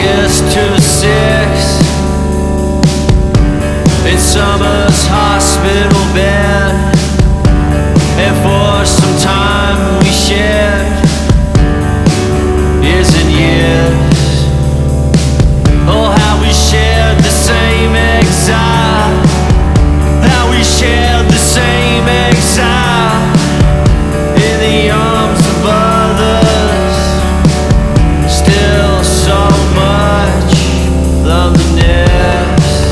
years to 6 in summer's hospital bed, and for some time we shared years and years. Oh, how we shared the same exile, how we shared the same exile in the arms of others. Still so much loneliness.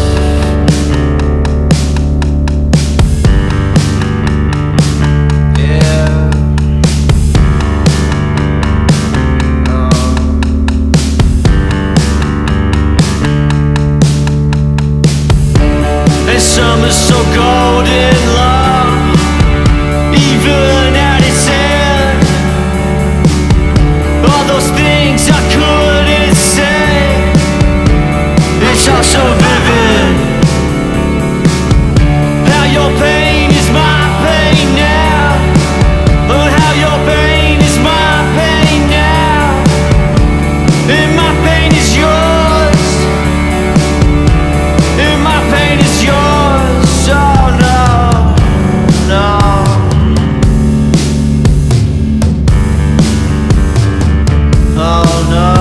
Yeah. And summer's so golden long, even at its end. All those things I couldn't say, it's all so vivid. How your pain is my pain now, or how your pain is my pain now, and my pain is yours, and my pain is yours. Oh no, no. Oh no.